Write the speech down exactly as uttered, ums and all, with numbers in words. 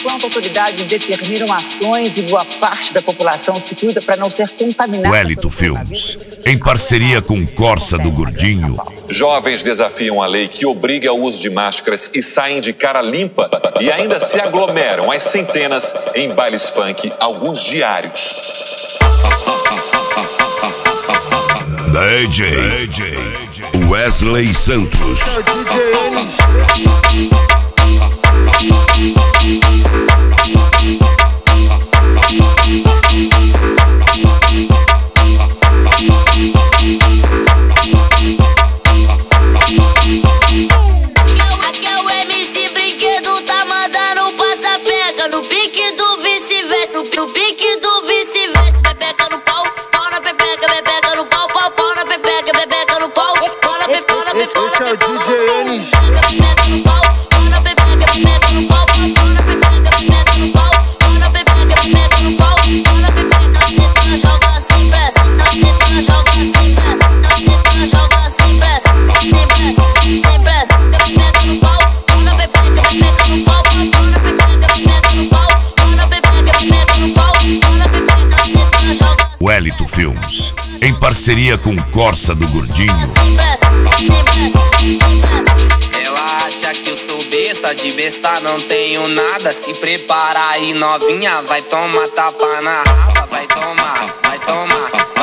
enquanto autoridades determinam ações e boa parte da população se cuida para não ser contaminada. Wellington Filmes, em parceria com Corsa do Gordinho. Jovens desafiam a lei que obriga ao uso de máscaras e saem de cara limpa e ainda se aglomeram às centenas em bailes funk, alguns diários. D J Wesley Santos. No pique do vice-versa, no pique do vice-versa. Pepeca no pau, pau na pepeca, pepeca no pau, pau, pau na pepeca, pepeca no pau, pau na pepeca, pau na pepeca, esse é o D J Enes. Pepeca no pau, pau na pepeca, pepeca no pau, pau na pepeca, pepeca no pau, pau na pepeca, pepeca no pau, pau na pepeca. Cê joga sem pressa, cê joga sem pressa, cê joga sem pressa, sem pressa, sem pressa. Pepeca no pau, pau na pepeca, pepeca no pau, pau na pepeca, pepeca no pau, pau na pepeca, pepeca no pau, pau na pepeca. Cê joga. Wellington Filmes, em parceria com Corsa do Gordinho. Sem pressa, sem pressa, sem pressa. Ela acha que eu sou besta, de besta não tenho nada. Se prepara aí, novinha, vai tomar tapa na raba, vai tomar, vai tomar.